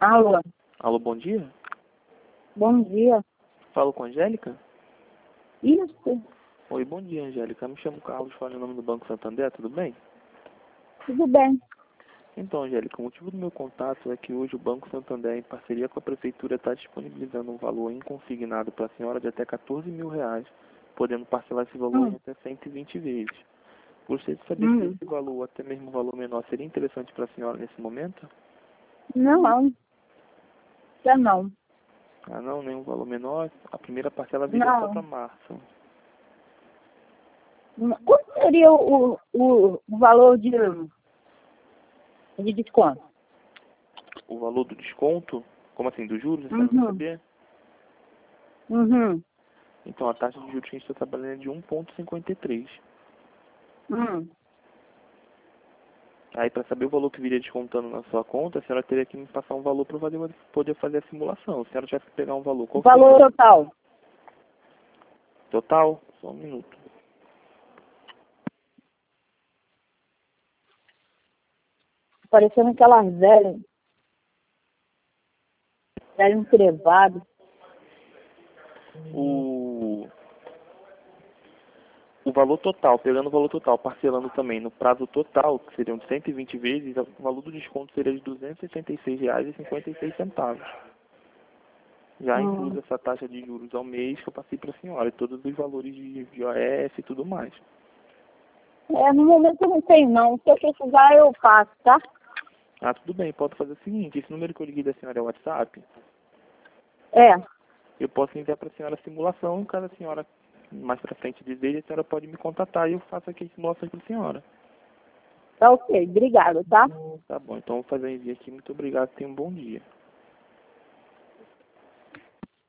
Alô, Alô, bom dia. bom dia. Falo com a Angélica? Isso, Oi, bom dia, Angélica. Me chamo Carlos, falo em nome do Banco Santander, tudo bem? tudo bem. Então, Angélica, o motivo do meu contato é que hoje o Banco Santander, em parceria com a Prefeitura, está disponibilizando um valor inconsignado para a senhora de até R$ 14.000, podendo parcelar esse valor em até 120 vezes. Gostaria de saber se esse valor, ou até mesmo um valor menor, seria interessante para a senhora nesse momento? Não, já não. Ah, não, nenhum valor menor. A primeira parcela viria só para Não. março. Qual seria o valor de desconto? O valor do desconto, como assim, dos juros, a senhora vai saber? Uhum. Então, a taxa de juros que a gente está trabalhando é de 1,53. Hum. Aí, para saber o valor que viria descontando na sua conta, a senhora teria que me passar um valor para poder fazer a simulação. Se a senhora tivesse que pegar um valor, O qual valor seria? total. Total? Só um minuto. Parecendo aquelas velhas entrevadas. O, o valor total, pegando o valor total, parcelando também no prazo total, que seriam de 120 vezes, o valor do desconto seria de R$ 266,56. Já incluso essa taxa de juros ao mês que eu passei para a senhora, e todos os valores de IOF e tudo mais. No momento eu não tenho não. Se eu precisar eu faço, tá? Ah, tudo bem, pode fazer o seguinte, esse número que eu liguei da senhora é o WhatsApp, É, eu posso enviar para a senhora a simulação, e caso a senhora mais para frente deseje, a senhora pode me contatar e eu faço aqui a simulação para a senhora. tá ok. Obrigada, tá? Tá bom, então eu vou fazer o envio aqui, muito obrigado, tenha um bom dia.